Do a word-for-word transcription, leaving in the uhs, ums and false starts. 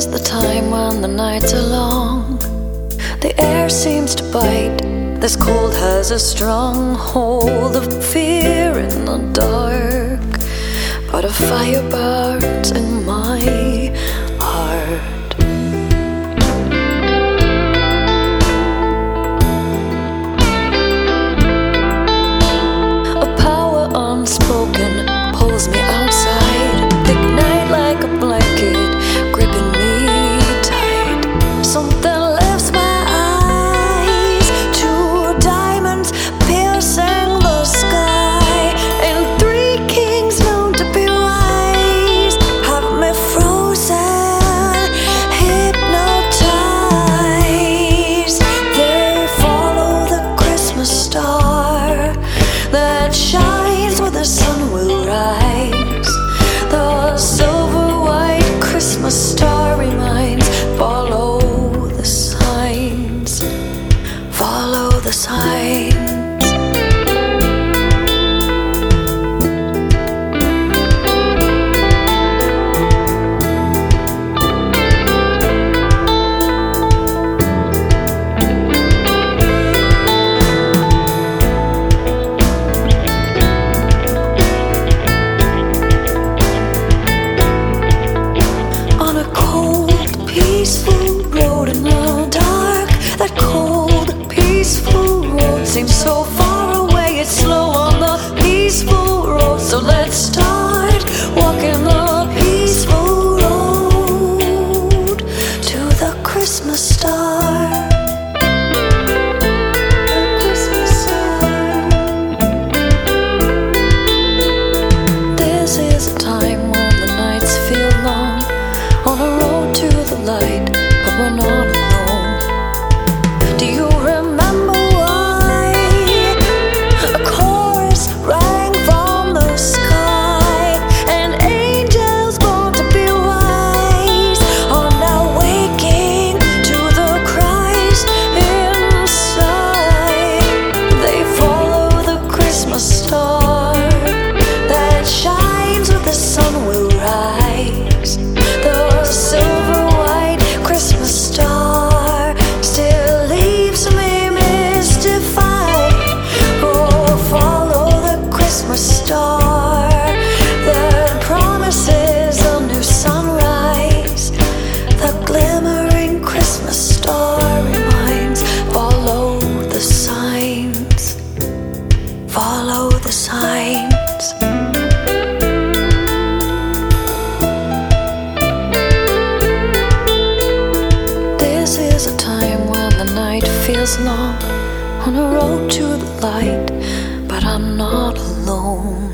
the time when the nights are long. The air seems to bite. This cold has a strong hold of fear in the dark. But a fire burns in my heart. A power unspoken pulls me outside. Thick night like a blanket, gripping me tight. Something lifts my eyes to diamonds piercing the sky, and three kings known to be wise have me frozen, hypnotized. They follow the Christmas star that shines where the sun will rise. The silver white Christmas star reminds, follow the signs, follow the signs. Peaceful road in the dark, that cold, peaceful road seems so far away. It's slow on the peaceful road, so let's start walking the peaceful road to the Christmas star. The Christmas star. This is a time when the nights feel long, on a road to the light, but we're not alone. Do you remember why a chorus rang from the sky, and angels born to be wise are now waking to the Christ inside? They follow the Christmas star that shines where the sun will rise. The silver white Christmas star still leaves me mystified. Oh, follow the Christmas star that promises a new sunrise. The glimmering Christmas star reminds, follow the signs, follow the signs. This is a time when the night feels long, on a road to the light, but I'm not alone.